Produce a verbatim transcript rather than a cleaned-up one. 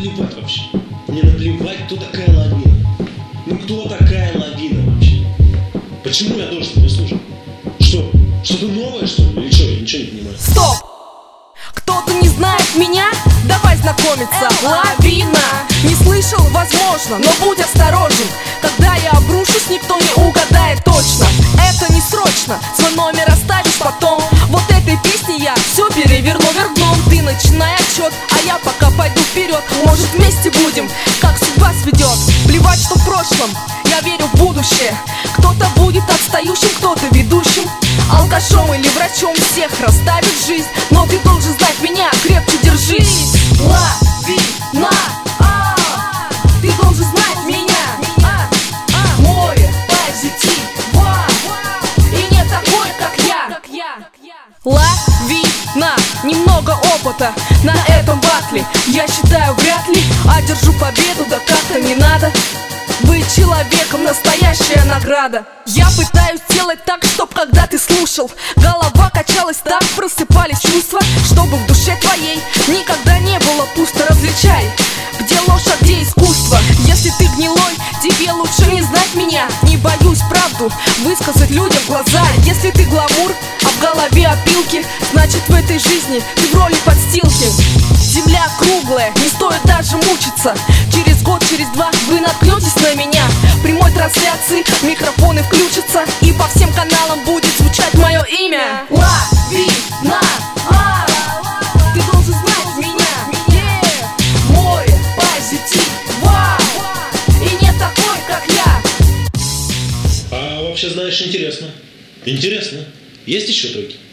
наплевать вообще. Мне наплевать, кто такая Лавина. Ну кто такая Лавина вообще? Почему я должен ее слушать? Что? Что-то новое, что ли? Или что? Я ничего не понимаю. Стоп! Кто-то не знает меня? Давай знакомиться. Лавина. Не слышал? Возможно, но будь осторожен. Когда я обрушусь, никто не угадает точно. Это не срочно, свой номер оставишь потом. Вот этой песни я все переверну вверх дном. Ты начинай отчет, а я пока пойду вперед. Может вместе будем, как судьба сведет. Плевать, что в прошлом, я верю в будущее. Кто-то будет отстающим, кто-то ведущим, алкашом или врачом, всех расставит жизнь. Но ты должен знать меня, крепче держись. Лавина, а, ты должен знать меня, а, а, море позитива, и не такой, как я. Лавина, немного опыта на этом батле. Я считаю, вряд ли одержу победу, да как-то не надо. Быть человеком — настоящая награда. Я пытаюсь сделать так, чтоб когда ты слушал, голова качалась так, просыпались чувства, чтобы в душе твоей никогда не было пусто. Различай, где ложь, а где искусство. Если ты гнилой, тебе лучше не знать меня. Не боюсь правду высказать людям в глаза. Если ты гламур, а в голове опилки, значит в этой жизни ты в роли подстилки. Земля круглая, не стоит даже мучиться. Через год, через два вы наткнетесь на меня. В прямой трансляции микрофоны включатся, и по всем каналам будет звучать мое имя. Лавина, а, ты должен знать меня. Yeah. Море позитива, и не такой, как я. А вообще, знаешь, интересно. Интересно. Есть еще треки?